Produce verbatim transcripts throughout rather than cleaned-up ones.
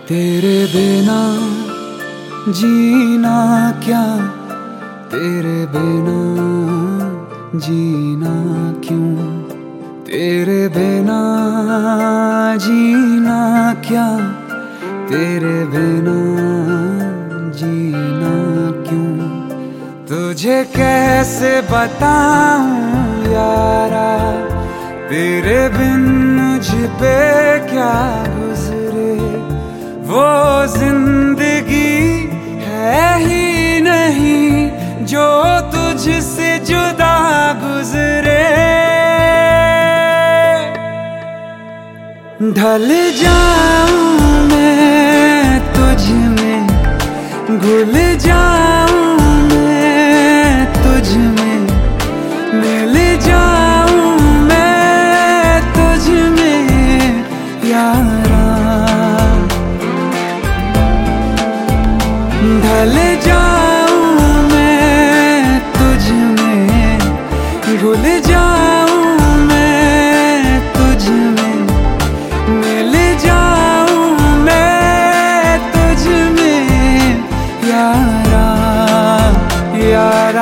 तेरे बिना जीना क्या, तेरे बिना जीना क्यों, तेरे बिना जीना क्या, तेरे बिना जीना क्यों। तुझे कैसे बताऊं यारा, तेरे बिन मुझ पे क्या गुजरे। वो जिंदगी है ही नहीं जो तुझसे जुदा गुजरे। ढल जाऊं मैं तुझ में, घुल जाऊं मैं तुझ में, मिल जाऊं मैं तुझ में यारा। ढल जाऊं मैं तुझ में, घुल जाऊं मैं तुझ में, मिल जाऊं मैं तुझ में यारा यारा।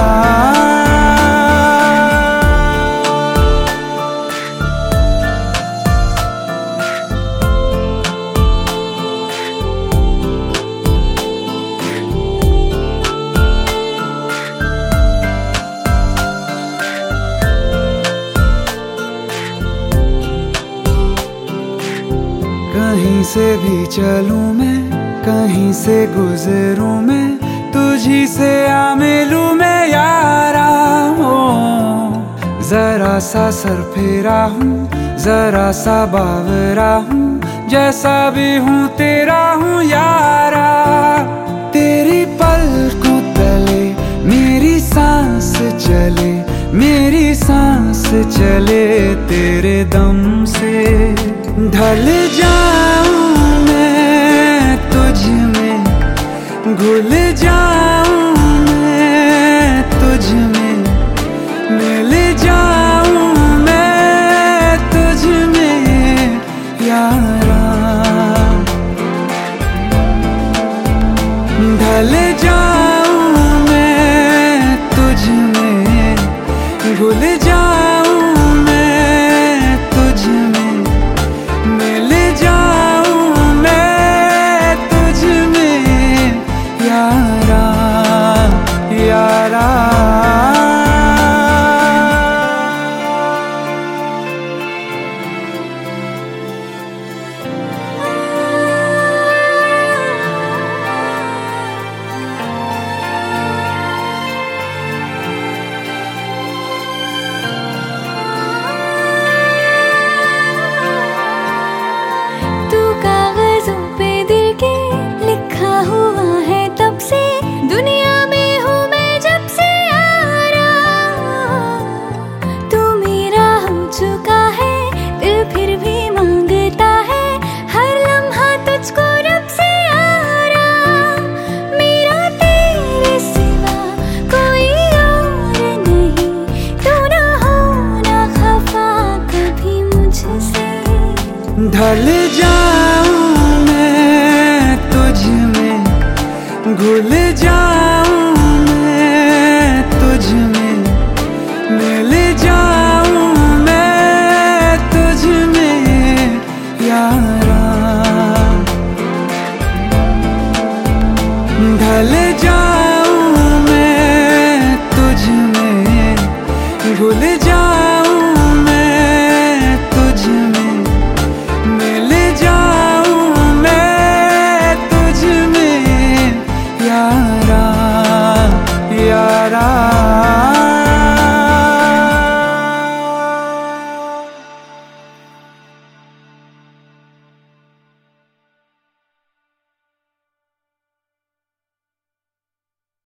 कहीं से भी चलूं मैं, कहीं से गुजरूं मैं, तुझी से आ मिलूं मैं यारा। हो जरा सा सर फेरा हूँ, जरा सा बावरा हूँ, जैसा भी हूँ तेरा हूँ यारा। तेरी पलकों तले मेरी सांस चले, मेरी सांस चले तेरे दम से। ढल जाऊं मैं तुझ में, घुल जाऊं मैं तुझ में, मिल जाऊं मैं तुझ में यारा। ढल जाऊं मैं तुझ में, घुल जाऊं मैं तुझ में, मिल जाऊं मैं तुझ में यारा यारा। ढल जाऊं मैं तुझ में, घुल जाऊं मैं तुझ में, मिल जाऊं मैं तुझ में यारा। ढल जाऊं मैं तुझ में, घुल जाऊं मैं तुझ में, मिल जाऊं मैं तुझ में यारा यारा।